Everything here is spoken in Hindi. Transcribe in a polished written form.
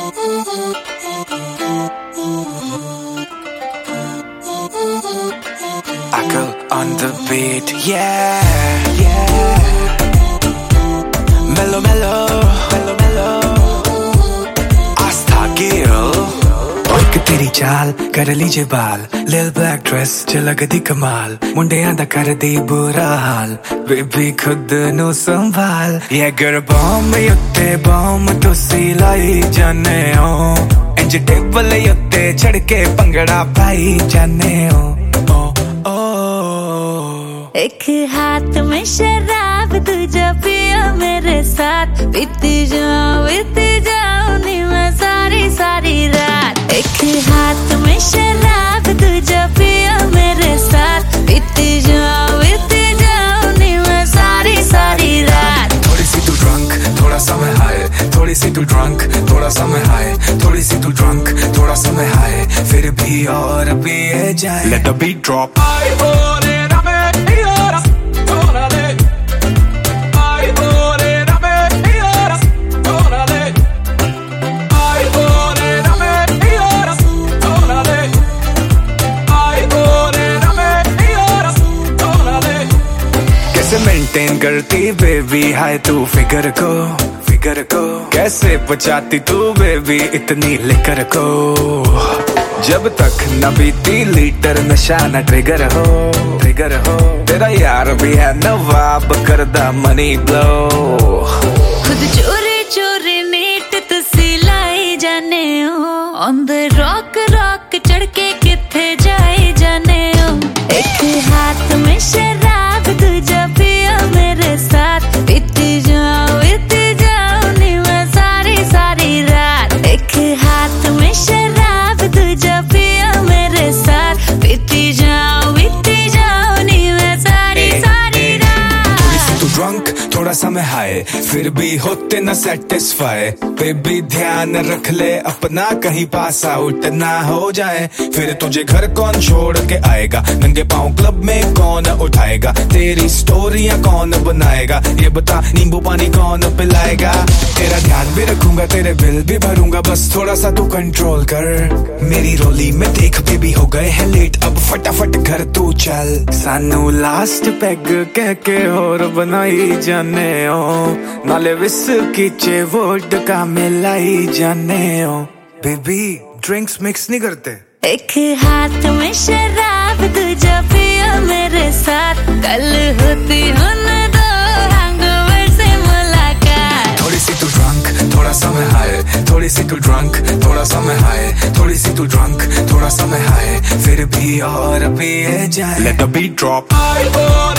Akal on the beat, yeah, yeah. Mellow, mellow, mellow, mellow. Astha Gill. एक तेरी चाल कर लीजे बाल, लिल ब्लैक ड्रेस च लगदी कमाल, मुंडियां दा कर दी बुरा हाल, बेबी खुद नू संभाल। ये गर बॉम युत्ते बॉम तुसी लाई जाने हो, इंज टेबल युत्ते चढ़ के पंगड़ा पाई जाने हो। एक हाथ में शराब दूजा पिया मेरे साथ, पीती जाऊं नी मैं सारी सारी रात। एक हाथ में शराब दूजा पिया मेरे साथ, पीती जाऊं नी मैं सारी सारी रात। थोड़ी सी तू ड्रंक थोड़ा सा मैं हाय, थोड़ी सी तू ड्रंक थोड़ा सा मैं हाय, थोड़ी सी तू ड्रंक थोड़ा सा मैं हाय, फिर भी और पिए जाए। Let the beat drop. कैसे मेंटेन करती बेबी हाय तू फिगर को कैसे बचाती तू बेबी इतनी लिकर को, जब तक न पीती लीटर नशा न ट्रिगर हो। तेरा यार भी है नवाब करदा मनी ब्लो, खुद चोरी चोरी नीट तुसी लाई जाने हो, ऑन द रॉक चढ़ के किथे जाए जाने हो। एक हाथ में शराब दूजा पिया मेरे साथ, पीती जाऊं नी मैं सारी सारी रात। एक हाथ में शराब दूजा पिया मेरे साथ, पीती जाऊं नी मैं सारी सारी रात। थोड़ी सी तू ड्रंक थोड़ा सा मैं हाय, फिर भी होते न सेटिस्फाई, बेबी ध्यान रख ले अपना कहीं पास आउट ना हो जाए, फिर तुझे घर कौन छोड़ के आएगा, नंगे पाँव क्लब में कौन उठाएगा, तेरी स्टोरियां कौन बनाएगा, ये बता नींबू पानी कौन पिलाएगा। तेरा ध्यान भी रखूंगा तेरे बिल भी भरूंगा, बस थोड़ा सा तू कंट्रोल कर। मेरी रोली में देख बेबी हो गए हैं लेट, अब फटाफट घर तू चल। सानू लास्ट पैग कह के और बनाई जाने हो, नाले विस्की चे वोडका मिलाई जाने हो। बेबी ड्रिंक्स मिक्स नहीं करते। एक हाथ में शराब दूजा पिया मेरे साथ, कल होती होने दो हैंगओवर से मुलाकात। थोड़ी सी तू ड्रंक थोड़ा सा मैं हाय, थोड़ी सी तू ड्रंक थोड़ा सा मैं हाय, थोड़ी सी तू ड्रंक थोड़ा सा मैं हाय, फिर भी और पिए जाए। Let the beat drop.